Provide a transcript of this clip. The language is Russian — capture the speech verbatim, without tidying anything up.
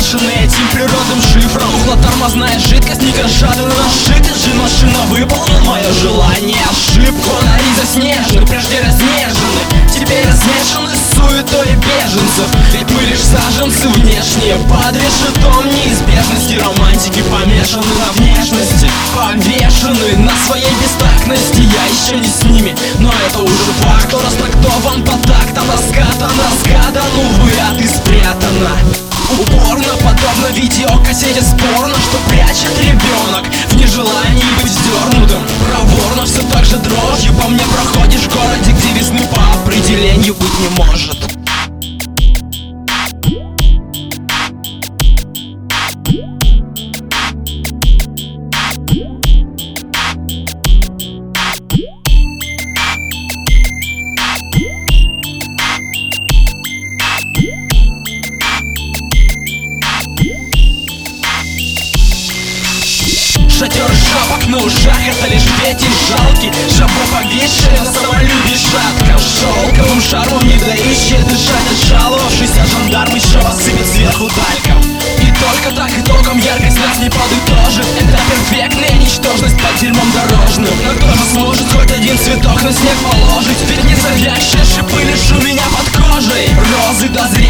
бешеный этим природным шифром. Углотормозная жидкость, некошатый нашит. Же машина выполнил мое желание, ошибку. Фонари заснежены, прежде разнежены, теперь размешаны с суетой беженцев. Ведь мы лишь саженцы внешние, под решетом неизбежности. Романтики помешаны на внешности, повешены на своей бестактности. Я еще не с ними, но это уже факт. Кто растактован по тактам, раскатан, разгадан, увы, а ты спрятана упорно, подобно видеокассете спорно, что прячет ребенок в нежелании быть вздернутым. Проворно все так же дрожью по мне проходишь в городе, где весны по определению быть не может. Шатер жабок на ушах, это лишь ветер жалкий. Жабо повисшие на самолюбии шатка, шелковым шармом не дающие дышать, отжаловавшийся жандарм еще осыпет сверху тальком. И только так итогом яркость нас не подытожит. Это перфектная ничтожность под дерьмом дорожным. Но кто же сможет хоть один цветок на снег положить? Ведь не завязшие шипы лишь у меня под кожей. Розы дозрели